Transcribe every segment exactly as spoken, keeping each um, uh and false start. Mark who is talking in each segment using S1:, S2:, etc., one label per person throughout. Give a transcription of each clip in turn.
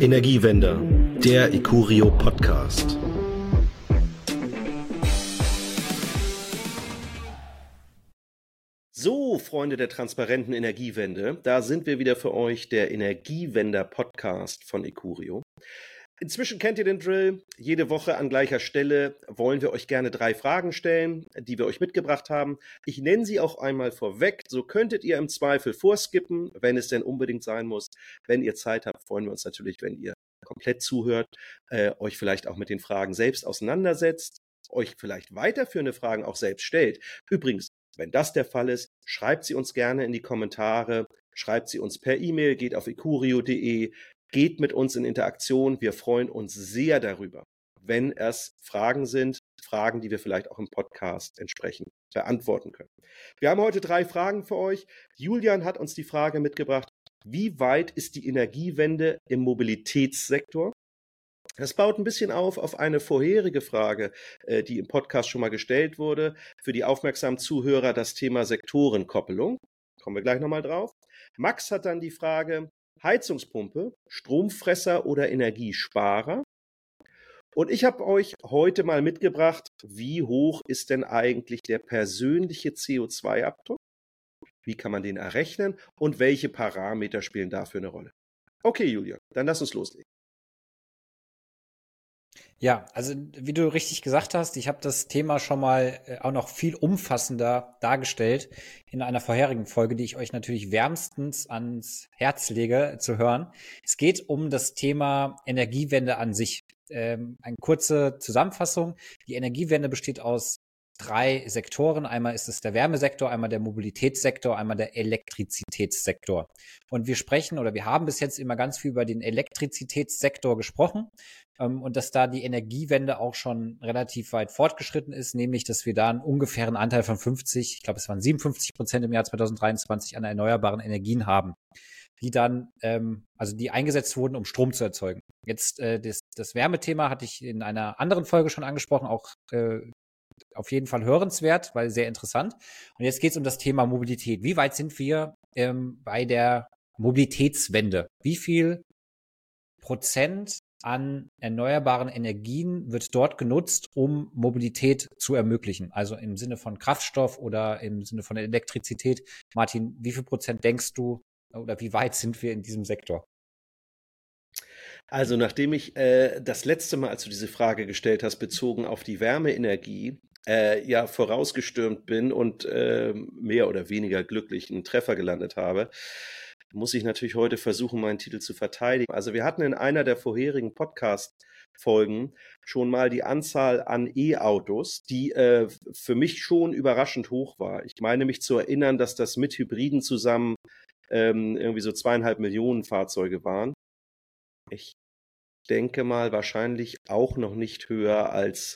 S1: Energiewende, der Ikurio Podcast. So, Freunde der transparenten Energiewende, da sind wir wieder für euch, der Energiewender Podcast von Ikurio. Inzwischen kennt ihr den Drill. Jede Woche an gleicher Stelle wollen wir euch gerne drei Fragen stellen, die wir euch mitgebracht haben. Ich nenne sie auch einmal vorweg. So könntet ihr im Zweifel vorskippen, wenn es denn unbedingt sein muss. Wenn ihr Zeit habt, freuen wir uns natürlich, wenn ihr komplett zuhört, äh, euch vielleicht auch mit den Fragen selbst auseinandersetzt, euch vielleicht weiterführende Fragen auch selbst stellt. Übrigens, wenn das der Fall ist, schreibt sie uns gerne in die Kommentare, schreibt sie uns per E-Mail, geht auf ikurio punkt de. Geht mit uns in Interaktion. Wir freuen uns sehr darüber, wenn es Fragen sind, Fragen, die wir vielleicht auch im Podcast entsprechend beantworten können. Wir haben heute drei Fragen für euch. Julian hat uns die Frage mitgebracht: Wie weit ist die Energiewende im Mobilitätssektor? Das baut ein bisschen auf auf eine vorherige Frage, die im Podcast schon mal gestellt wurde. Für die aufmerksamen Zuhörer das Thema Sektorenkoppelung. Kommen wir gleich nochmal drauf. Max hat dann die Frage: Heizungspumpe, Stromfresser oder Energiesparer? Und ich habe euch heute mal mitgebracht, wie hoch ist denn eigentlich der persönliche C O zwei Abdruck? Wie kann man den errechnen und welche Parameter spielen dafür eine Rolle? Okay, Julia, dann lass uns loslegen.
S2: Ja, also wie du richtig gesagt hast, ich habe das Thema schon mal äh, auch noch viel umfassender dargestellt in einer vorherigen Folge, die ich euch natürlich wärmstens ans Herz lege zu hören. Es geht um das Thema Energiewende an sich. Ähm, eine kurze Zusammenfassung. Die Energiewende besteht aus drei Sektoren. Einmal ist es der Wärmesektor, einmal der Mobilitätssektor, einmal der Elektrizitätssektor. Und wir sprechen oder wir haben bis jetzt immer ganz viel über den Elektrizitätssektor gesprochen ähm, und dass da die Energiewende auch schon relativ weit fortgeschritten ist, nämlich, dass wir da einen ungefähren Anteil von fünfzig, ich glaube, es waren siebenundfünfzig Prozent im Jahr zweitausenddreiundzwanzig an erneuerbaren Energien haben, die dann, ähm, also die eingesetzt wurden, um Strom zu erzeugen. Jetzt äh, das, das Wärmethema hatte ich in einer anderen Folge schon angesprochen, auch äh, auf jeden Fall hörenswert, weil sehr interessant. Und jetzt geht es um das Thema Mobilität. Wie weit sind wir ähm, bei der Mobilitätswende? Wie viel Prozent an erneuerbaren Energien wird dort genutzt, um Mobilität zu ermöglichen? Also im Sinne von Kraftstoff oder im Sinne von Elektrizität. Martin, wie viel Prozent denkst du oder wie weit sind wir in diesem Sektor?
S1: Also nachdem ich äh, das letzte Mal, als du diese Frage gestellt hast, bezogen auf die Wärmeenergie, äh, ja vorausgestürmt bin und äh, mehr oder weniger glücklich einen Treffer gelandet habe, muss ich natürlich heute versuchen, meinen Titel zu verteidigen. Also wir hatten in einer der vorherigen Podcast-Folgen schon mal die Anzahl an E-Autos, die äh, für mich schon überraschend hoch war. Ich meine mich zu erinnern, dass das mit Hybriden zusammen ähm, irgendwie so zweieinhalb Millionen Fahrzeuge waren. Ich denke mal wahrscheinlich auch noch nicht höher als,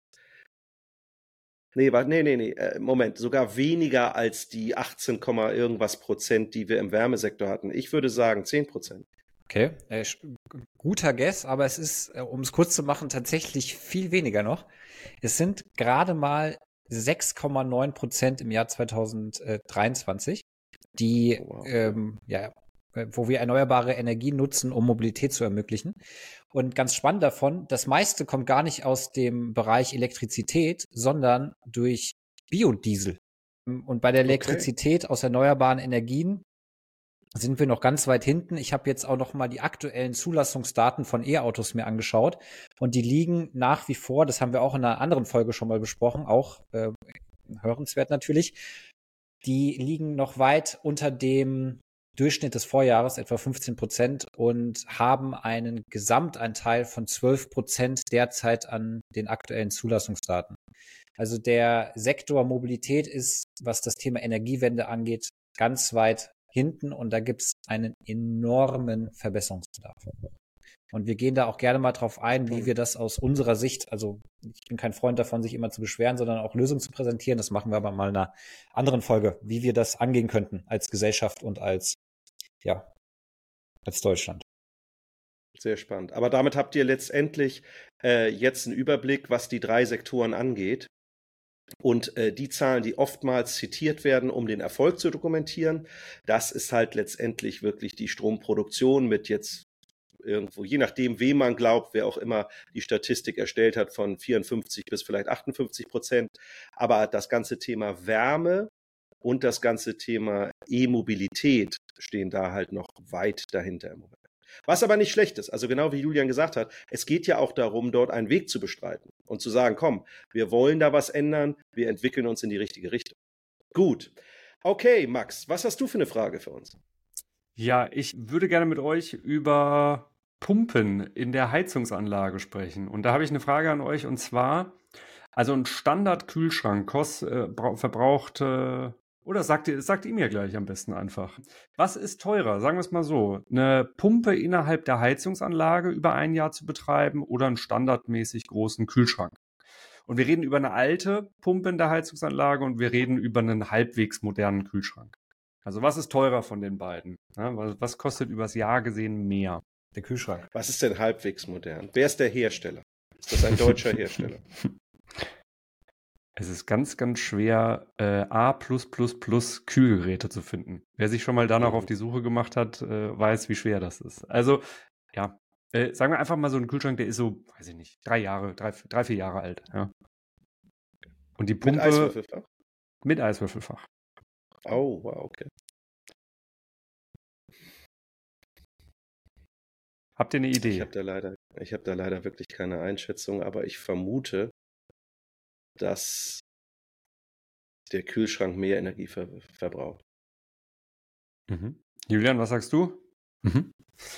S1: nee, nee, nee, nee, Moment, sogar weniger als die achtzehn, irgendwas Prozent, die wir im Wärmesektor hatten. Ich würde sagen zehn Prozent.
S2: Okay, äh, guter Guess, aber es ist, äh, um es kurz zu machen, tatsächlich viel weniger noch. Es sind gerade mal sechs Komma neun Prozent im Jahr zweitausenddreiundzwanzig, die, oh, wow. ähm, ja, wo wir erneuerbare Energien nutzen, um Mobilität zu ermöglichen. Und ganz spannend davon, das meiste kommt gar nicht aus dem Bereich Elektrizität, sondern durch Biodiesel. Und bei der Elektrizität okay. aus erneuerbaren Energien sind wir noch ganz weit hinten. Ich habe jetzt auch noch mal die aktuellen Zulassungsdaten von E-Autos mir angeschaut und die liegen nach wie vor, das haben wir auch in einer anderen Folge schon mal besprochen, auch äh, hörenswert natürlich, die liegen noch weit unter dem Durchschnitt des Vorjahres, etwa fünfzehn Prozent, und haben einen Gesamtanteil von zwölf Prozent derzeit an den aktuellen Zulassungsdaten. Also der Sektor Mobilität ist, was das Thema Energiewende angeht, ganz weit hinten und da gibt es einen enormen Verbesserungsbedarf. Und wir gehen da auch gerne mal drauf ein, wie wir das aus unserer Sicht, also ich bin kein Freund davon, sich immer zu beschweren, sondern auch Lösungen zu präsentieren. Das machen wir aber mal in einer anderen Folge, wie wir das angehen könnten als Gesellschaft und als, ja, als Deutschland.
S1: Sehr spannend. Aber damit habt ihr letztendlich äh, jetzt einen Überblick, was die drei Sektoren angeht. Und äh, die Zahlen, die oftmals zitiert werden, um den Erfolg zu dokumentieren, das ist halt letztendlich wirklich die Stromproduktion mit jetzt irgendwo, je nachdem, wem man glaubt, wer auch immer die Statistik erstellt hat, von vierundfünfzig bis vielleicht achtundfünfzig Prozent. Aber das ganze Thema Wärme und das ganze Thema E-Mobilität stehen da halt noch weit dahinter im Moment. Was aber nicht schlecht ist, also genau wie Julian gesagt hat, es geht ja auch darum, dort einen Weg zu bestreiten und zu sagen, komm, wir wollen da was ändern, wir entwickeln uns in die richtige Richtung. Gut. Okay, Max, was hast du für eine Frage für uns?
S3: Ja, ich würde gerne mit euch über Pumpen in der Heizungsanlage sprechen. Und da habe ich eine Frage an euch, und zwar, also ein Standard-Kühlschrank kost, äh, verbraucht, äh, oder sagt ihr, sagt ihr mir gleich am besten einfach. Was ist teurer, sagen wir es mal so, eine Pumpe innerhalb der Heizungsanlage über ein Jahr zu betreiben oder einen standardmäßig großen Kühlschrank? Und wir reden über eine alte Pumpe in der Heizungsanlage und wir reden über einen halbwegs modernen Kühlschrank. Also was ist teurer von den beiden? Ja, was, was kostet übers Jahr gesehen mehr?
S2: Der Kühlschrank.
S1: Was ist denn halbwegs modern? Wer ist der Hersteller? Ist das ein deutscher Hersteller?
S3: Es ist ganz, ganz schwer, äh, A plus plus plus Kühlgeräte zu finden. Wer sich schon mal danach
S1: Mhm.
S3: auf die Suche gemacht hat, äh, weiß, wie schwer das ist. Also, ja, äh, sagen wir einfach mal so einen Kühlschrank, der ist so, weiß ich nicht, drei Jahre, drei, drei vier Jahre alt. Ja. Und die Pumpe
S1: Mit Eiswürfelfach?
S3: mit Eiswürfelfach.
S1: Oh, wow, okay.
S3: Habt ihr eine
S1: Ich
S3: Idee?
S1: habe da leider, ich habe da leider wirklich keine Einschätzung, aber ich vermute, dass der Kühlschrank mehr Energie ver verbraucht.
S3: Mhm. Julian, was sagst du? Mhm.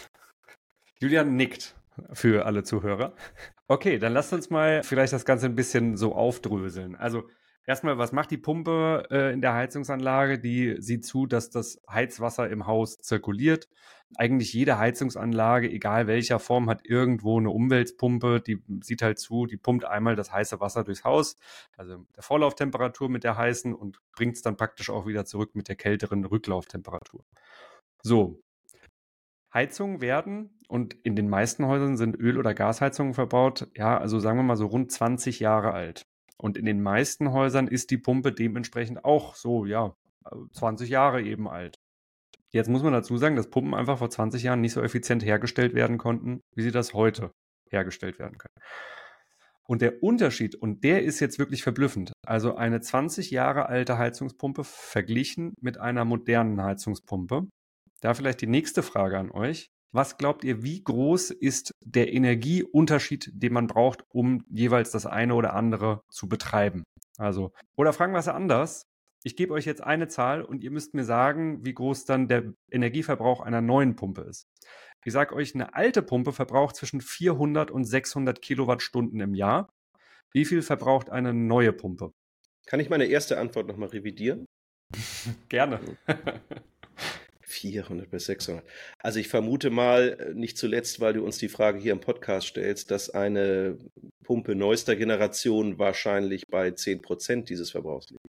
S3: Julian nickt für alle Zuhörer. Okay, dann lasst uns mal vielleicht das Ganze ein bisschen so aufdröseln. Also erstmal, was macht die Pumpe äh, in der Heizungsanlage? Die sieht zu, dass das Heizwasser im Haus zirkuliert. Eigentlich jede Heizungsanlage, egal welcher Form, hat irgendwo eine Umweltpumpe. Die sieht halt zu, die pumpt einmal das heiße Wasser durchs Haus, also der Vorlauftemperatur mit der heißen, und bringt es dann praktisch auch wieder zurück mit der kälteren Rücklauftemperatur. So. Heizungen werden, und in den meisten Häusern sind Öl- oder Gasheizungen verbaut, ja, also sagen wir mal so rund zwanzig Jahre alt. Und in den meisten Häusern ist die Pumpe dementsprechend auch so, ja, zwanzig Jahre eben alt. Jetzt muss man dazu sagen, dass Pumpen einfach vor zwanzig Jahren nicht so effizient hergestellt werden konnten, wie sie das heute hergestellt werden können. Und der Unterschied, und der ist jetzt wirklich verblüffend, also eine zwanzig Jahre alte Heizungspumpe verglichen mit einer modernen Heizungspumpe. Da vielleicht die nächste Frage an euch. Was glaubt ihr, wie groß ist der Energieunterschied, den man braucht, um jeweils das eine oder andere zu betreiben? Also, oder fragen wir es anders. Ich gebe euch jetzt eine Zahl und ihr müsst mir sagen, wie groß dann der Energieverbrauch einer neuen Pumpe ist. Ich sage euch, eine alte Pumpe verbraucht zwischen vierhundert und sechshundert Kilowattstunden im Jahr. Wie viel verbraucht eine neue Pumpe?
S1: Kann ich meine erste Antwort nochmal revidieren?
S3: Gerne.
S1: vierhundert bis sechshundert. Also ich vermute mal, nicht zuletzt, weil du uns die Frage hier im Podcast stellst, dass eine Pumpe neuester Generation wahrscheinlich bei zehn Prozent dieses Verbrauchs liegt.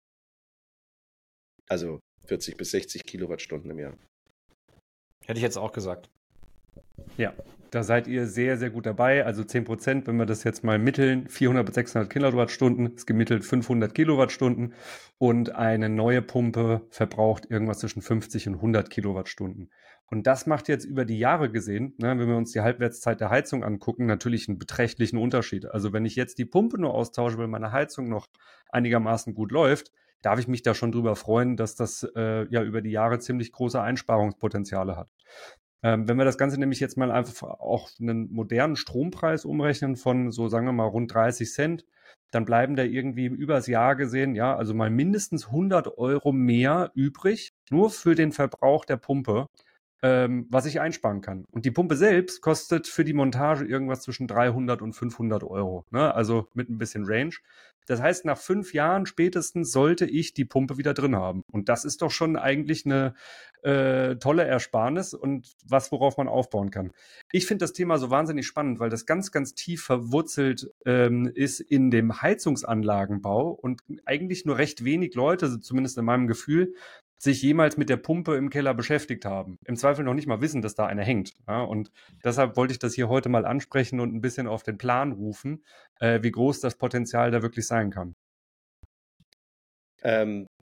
S1: Also vierzig bis sechzig Kilowattstunden im Jahr.
S2: Hätte ich jetzt auch gesagt.
S3: Ja, da seid ihr sehr, sehr gut dabei. Also zehn Prozent, wenn wir das jetzt mal mitteln, vierhundert bis sechshundert Kilowattstunden, ist gemittelt fünfhundert Kilowattstunden, und eine neue Pumpe verbraucht irgendwas zwischen fünfzig und hundert Kilowattstunden. Und das macht jetzt über die Jahre gesehen, ne, wenn wir uns die Halbwertszeit der Heizung angucken, natürlich einen beträchtlichen Unterschied. Also wenn ich jetzt die Pumpe nur austausche, weil meine Heizung noch einigermaßen gut läuft, darf ich mich da schon drüber freuen, dass das äh, ja über die Jahre ziemlich große Einsparungspotenziale hat. Ähm, wenn wir das Ganze nämlich jetzt mal einfach auch einen modernen Strompreis umrechnen von so, sagen wir mal, rund dreißig Cent, dann bleiben da irgendwie übers Jahr gesehen, ja, also mal mindestens hundert Euro mehr übrig, nur für den Verbrauch der Pumpe, ähm, was ich einsparen kann. Und die Pumpe selbst kostet für die Montage irgendwas zwischen dreihundert und fünfhundert Euro, ne? Also mit ein bisschen Range. Das heißt, nach fünf Jahren spätestens sollte ich die Pumpe wieder drin haben. Und das ist doch schon eigentlich eine äh, tolle Ersparnis und was, worauf man aufbauen kann. Ich finde das Thema so wahnsinnig spannend, weil das ganz, ganz tief verwurzelt ähm, ist in dem Heizungsanlagenbau und eigentlich nur recht wenig Leute, zumindest in meinem Gefühl, sich jemals mit der Pumpe im Keller beschäftigt haben. Im Zweifel noch nicht mal wissen, dass da eine hängt. Ja, und deshalb wollte ich das hier heute mal ansprechen und ein bisschen auf den Plan rufen, äh, wie groß das Potenzial da wirklich sein kann.
S1: Ähm,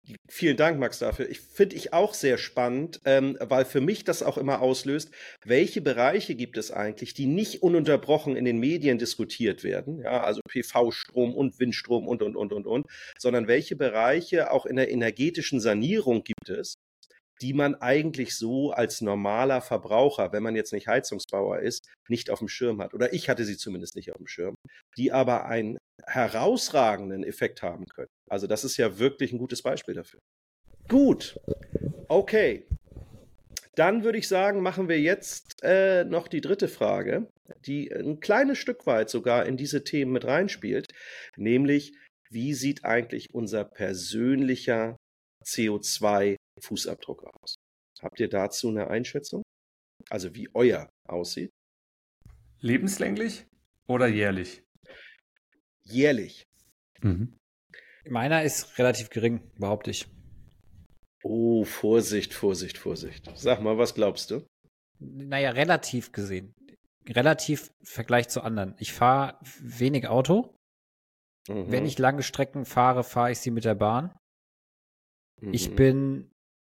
S1: Vielen Dank, Max, dafür. Ich finde ich auch sehr spannend, ähm, weil für mich das auch immer auslöst, welche Bereiche gibt es eigentlich, die nicht ununterbrochen in den Medien diskutiert werden, ja, also P V-Strom und Windstrom und, und, und, und, und, sondern welche Bereiche auch in der energetischen Sanierung gibt es, die man eigentlich so als normaler Verbraucher, wenn man jetzt nicht Heizungsbauer ist, nicht auf dem Schirm hat. Oder ich hatte sie zumindest nicht auf dem Schirm, die aber einen herausragenden Effekt haben können. Also das ist ja wirklich ein gutes Beispiel dafür. Gut, okay. Dann würde ich sagen, machen wir jetzt äh, noch die dritte Frage, die ein kleines Stück weit sogar in diese Themen mit reinspielt, nämlich, wie sieht eigentlich unser persönlicher C O zwei Fußabdruck aus? Habt ihr dazu eine Einschätzung? Also wie euer aussieht?
S3: Lebenslänglich oder jährlich?
S1: Jährlich.
S3: Mhm.
S2: Meiner ist relativ gering, behaupte ich.
S1: Oh, Vorsicht, Vorsicht, Vorsicht. Sag mal, was glaubst du?
S2: Naja, relativ gesehen. Relativ im Vergleich zu anderen. Ich fahre wenig Auto.
S1: Mhm.
S2: Wenn ich lange Strecken fahre, fahre ich sie mit der Bahn.
S1: Mhm.
S2: Ich bin.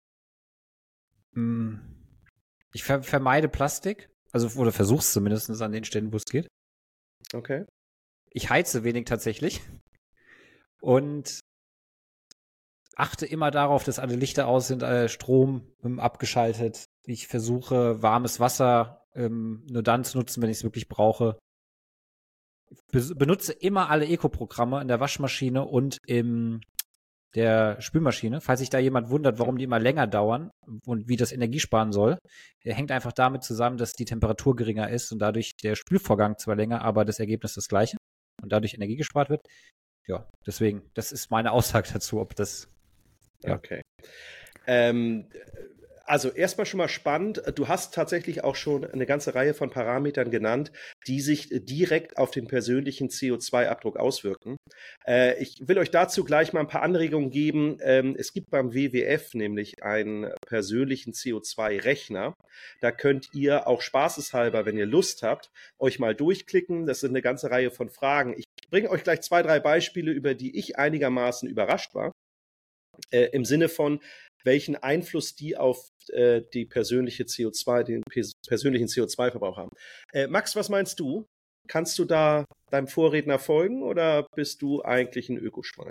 S2: Mh, ich ver vermeide Plastik. Also, oder versuch's zumindest an den Stellen, wo es geht.
S1: Okay.
S2: Ich heize wenig tatsächlich. Und achte immer darauf, dass alle Lichter aus sind, äh, Strom ähm, abgeschaltet. Ich versuche, warmes Wasser ähm, nur dann zu nutzen, wenn ich es wirklich brauche. Be benutze immer alle Eco-Programme in der Waschmaschine und in der Spülmaschine. Falls sich da jemand wundert, warum die immer länger dauern und wie das Energie sparen soll, der hängt einfach damit zusammen, dass die Temperatur geringer ist und dadurch der Spülvorgang zwar länger, aber das Ergebnis das gleiche und dadurch Energie gespart wird. Ja, deswegen, das ist meine Aussage dazu, ob das. Ja.
S1: Okay. Ähm, also erstmal schon mal spannend. Du hast tatsächlich auch schon eine ganze Reihe von Parametern genannt, die sich direkt auf den persönlichen C O zwei Abdruck auswirken. Äh, ich will euch dazu gleich mal ein paar Anregungen geben. Ähm, es gibt beim W W F nämlich einen persönlichen C O zwei Rechner. Da könnt ihr auch spaßeshalber, wenn ihr Lust habt, euch mal durchklicken. Das sind eine ganze Reihe von Fragen. Ich bringe euch gleich zwei, drei Beispiele, über die ich einigermaßen überrascht war. Äh, im Sinne von, welchen Einfluss die auf äh, die persönliche C O zwei, den pers persönlichen C O zwei Verbrauch haben. Äh, Max, was meinst du? Kannst du da deinem Vorredner folgen oder bist du eigentlich ein Ökoschwein?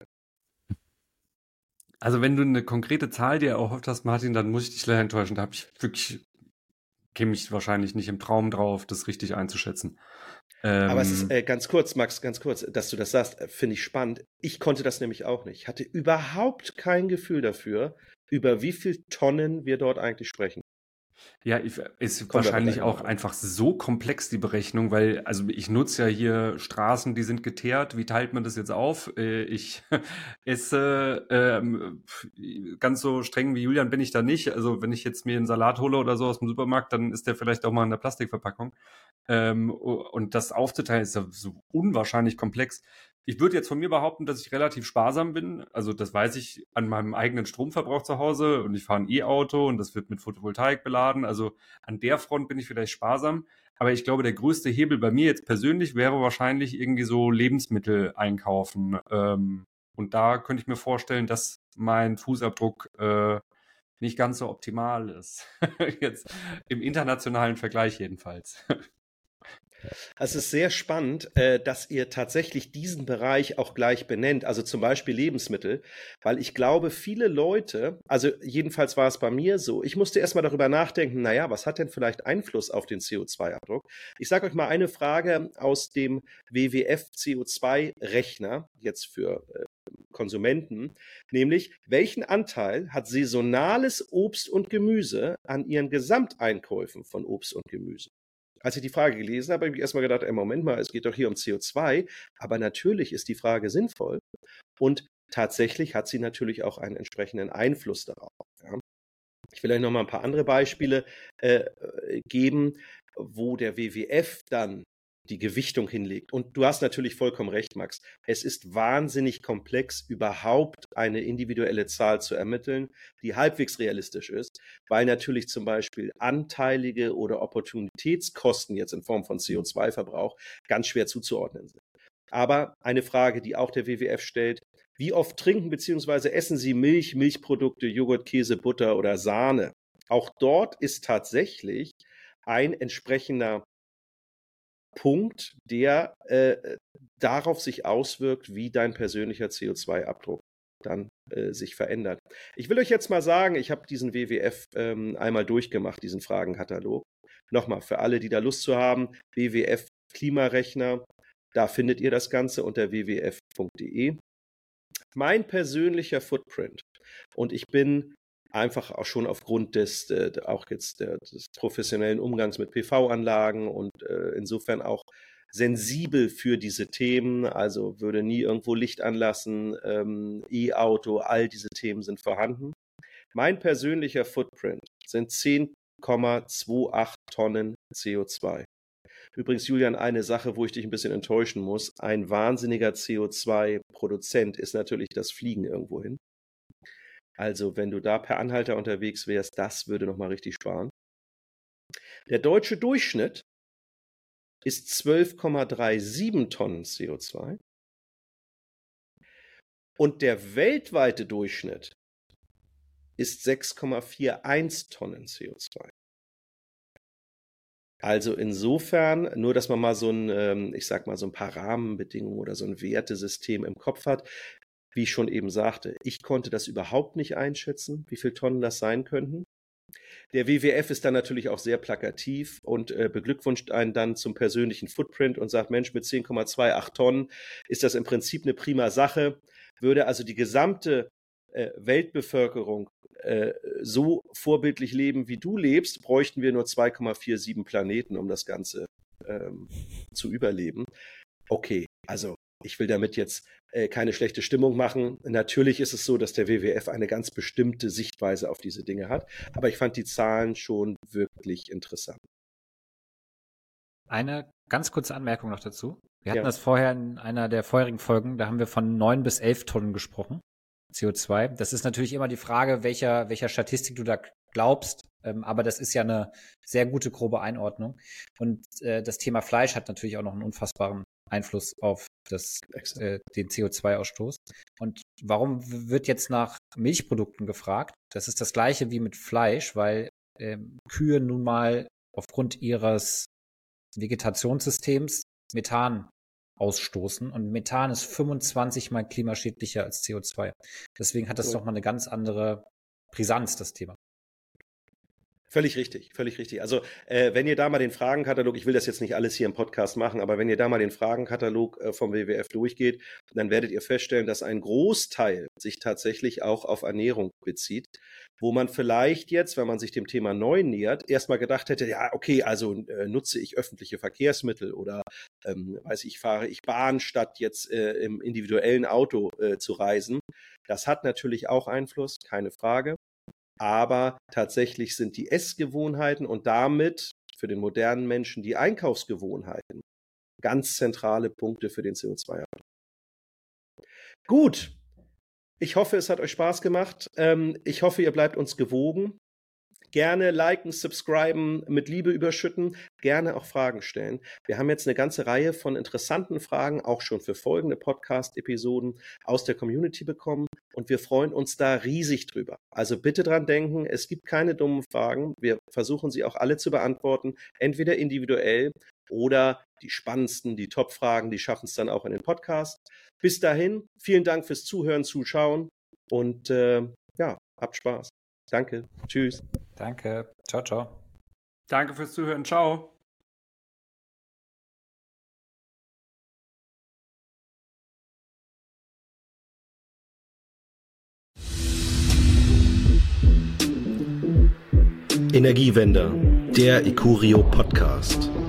S3: Also wenn du eine konkrete Zahl dir erhofft hast, Martin, dann muss ich dich leider enttäuschen. Da habe ich wirklich, käme ich wahrscheinlich nicht im Traum drauf, das richtig einzuschätzen. Ähm,
S1: Aber es ist äh, ganz kurz, Max, ganz kurz, dass du das sagst, äh, finde ich spannend. Ich konnte das nämlich auch nicht. Ich hatte überhaupt kein Gefühl dafür, über wie viel Tonnen wir dort eigentlich sprechen.
S3: Ja, ich, ist
S1: Kommen wir aber
S3: wahrscheinlich
S1: gleich
S3: auch
S1: noch.
S3: einfach so komplex, die Berechnung, weil, also ich nutze ja hier Straßen, die sind geteert. Wie teilt man das jetzt auf? Äh, Ich esse, ähm, ganz so streng wie Julian bin ich da nicht. Also wenn ich jetzt mir einen Salat hole oder so aus dem Supermarkt, dann ist der vielleicht auch mal in der Plastikverpackung. Ähm, und das aufzuteilen ist ja so unwahrscheinlich komplex. Ich würde jetzt von mir behaupten, dass ich relativ sparsam bin. Also das weiß ich an meinem eigenen Stromverbrauch zu Hause und ich fahre ein E-Auto und das wird mit Photovoltaik beladen. Also an der Front bin ich vielleicht sparsam. Aber ich glaube, der größte Hebel bei mir jetzt persönlich wäre wahrscheinlich irgendwie so Lebensmittel einkaufen. Ähm, und da könnte ich mir vorstellen, dass mein Fußabdruck äh, nicht ganz so optimal ist. Jetzt im internationalen Vergleich jedenfalls.
S1: Es ist sehr spannend, äh, dass ihr tatsächlich diesen Bereich auch gleich benennt, also zum Beispiel Lebensmittel, weil ich glaube, viele Leute, also jedenfalls war es bei mir so, ich musste erstmal darüber nachdenken, naja, was hat denn vielleicht Einfluss auf den C O zwei Abdruck? Ich sage euch mal eine Frage aus dem W W F C O zwei Rechner, jetzt für äh, Konsumenten, nämlich welchen Anteil hat saisonales Obst und Gemüse an ihren Gesamteinkäufen von Obst und Gemüse? Als ich die Frage gelesen habe, habe ich erstmal gedacht, ey, Moment mal, es geht doch hier um C O zwei, aber natürlich ist die Frage sinnvoll und tatsächlich hat sie natürlich auch einen entsprechenden Einfluss darauf. Ja. Ich will euch noch mal ein paar andere Beispiele äh, geben, wo der W W F dann die Gewichtung hinlegt. Und du hast natürlich vollkommen recht, Max. Es ist wahnsinnig komplex, überhaupt eine individuelle Zahl zu ermitteln, die halbwegs realistisch ist, weil natürlich zum Beispiel anteilige oder Opportunitätskosten jetzt in Form von C O zwei Verbrauch ganz schwer zuzuordnen sind. Aber eine Frage, die auch der W W F stellt, Wie oft trinken bzw. essen Sie Milch, Milchprodukte, Joghurt, Käse, Butter oder Sahne? Auch dort ist tatsächlich ein entsprechender Punkt, der äh, darauf sich auswirkt, wie dein persönlicher C O zwei Abdruck dann äh, sich verändert. Ich will euch jetzt mal sagen, ich habe diesen W W F ähm, einmal durchgemacht, diesen Fragenkatalog. Nochmal, für alle, die da Lust zu haben, W W F Klimarechner, da findet ihr das Ganze unter w w f punkt d e. Mein persönlicher Footprint, und ich bin einfach auch schon aufgrund des, äh, auch jetzt der, des professionellen Umgangs mit P V-Anlagen und äh, insofern auch sensibel für diese Themen, also würde nie irgendwo Licht anlassen, ähm, E-Auto, all diese Themen sind vorhanden. Mein persönlicher Footprint sind zehn Komma achtundzwanzig Tonnen C O zwei. Übrigens, Julian, eine Sache, wo ich dich ein bisschen enttäuschen muss, ein wahnsinniger C O zwei Produzent ist natürlich das Fliegen irgendwo hin. Also wenn du da per Anhalter unterwegs wärst, das würde nochmal richtig sparen. Der deutsche Durchschnitt ist zwölf Komma siebenunddreißig Tonnen C O zwei und der weltweite Durchschnitt ist sechs Komma einundvierzig Tonnen C O zwei. Also insofern, nur dass man mal so ein, ich sag mal, so ein paar Rahmenbedingungen oder so ein Wertesystem im Kopf hat. Wie ich schon eben sagte, ich konnte das überhaupt nicht einschätzen, wie viele Tonnen das sein könnten. Der W W F ist dann natürlich auch sehr plakativ und äh, beglückwünscht einen dann zum persönlichen Footprint und sagt, Mensch, mit zehn Komma achtundzwanzig Tonnen ist das im Prinzip eine prima Sache. Würde also die gesamte äh, Weltbevölkerung äh, so vorbildlich leben, wie du lebst, bräuchten wir nur zwei Komma siebenundvierzig Planeten, um das Ganze ähm, zu überleben. Okay, also ich will damit jetzt äh, keine schlechte Stimmung machen. Natürlich ist es so, dass der W W F eine ganz bestimmte Sichtweise auf diese Dinge hat. Aber ich fand die Zahlen schon wirklich interessant.
S2: Eine ganz kurze Anmerkung noch dazu. Wir hatten
S1: Ja.
S2: das vorher in einer der vorherigen Folgen, da haben wir von neun bis elf Tonnen gesprochen, C O zwei. Das ist natürlich immer die Frage, welcher, welcher Statistik du da glaubst. Ähm, aber das ist ja eine sehr gute, grobe Einordnung. Und äh, das Thema Fleisch hat natürlich auch noch einen unfassbaren Einfluss auf das, äh, den C O zwei Ausstoß. Und warum wird jetzt nach Milchprodukten gefragt? Das ist das Gleiche wie mit Fleisch, weil ähm, Kühe nun mal aufgrund ihres Vegetationssystems Methan ausstoßen. Und Methan ist fünfundzwanzig mal klimaschädlicher als C O zwei. Deswegen hat das
S1: Cool.
S2: doch mal eine ganz andere Brisanz, das Thema.
S1: Völlig richtig, völlig richtig. Also äh, wenn ihr da mal den Fragenkatalog, ich will das jetzt nicht alles hier im Podcast machen, aber wenn ihr da mal den Fragenkatalog äh, vom W W F durchgeht, dann werdet ihr feststellen, dass ein Großteil sich tatsächlich auch auf Ernährung bezieht, wo man vielleicht jetzt, wenn man sich dem Thema neu nähert, erstmal gedacht hätte, ja okay, also äh, nutze ich öffentliche Verkehrsmittel oder ähm, weiß ich, fahre ich Bahn, statt jetzt äh, im individuellen Auto äh, zu reisen. Das hat natürlich auch Einfluss, keine Frage. Aber tatsächlich sind die Essgewohnheiten und damit für den modernen Menschen die Einkaufsgewohnheiten ganz zentrale Punkte für den C O zwei Abdruck. Gut, ich hoffe, es hat euch Spaß gemacht. Ähm, ich hoffe, ihr bleibt uns gewogen. Gerne liken, subscriben, mit Liebe überschütten, gerne auch Fragen stellen. Wir haben jetzt eine ganze Reihe von interessanten Fragen, auch schon für folgende Podcast-Episoden aus der Community bekommen und wir freuen uns da riesig drüber. Also bitte dran denken, es gibt keine dummen Fragen. Wir versuchen sie auch alle zu beantworten, entweder individuell oder die spannendsten, die Top-Fragen, die schaffen es dann auch in den Podcast. Bis dahin, vielen Dank fürs Zuhören, Zuschauen und äh, ja, habt Spaß. Danke. Tschüss.
S2: Danke. Ciao, ciao.
S3: Danke fürs Zuhören. Ciao.
S1: Energiewende, der Ecurio Podcast.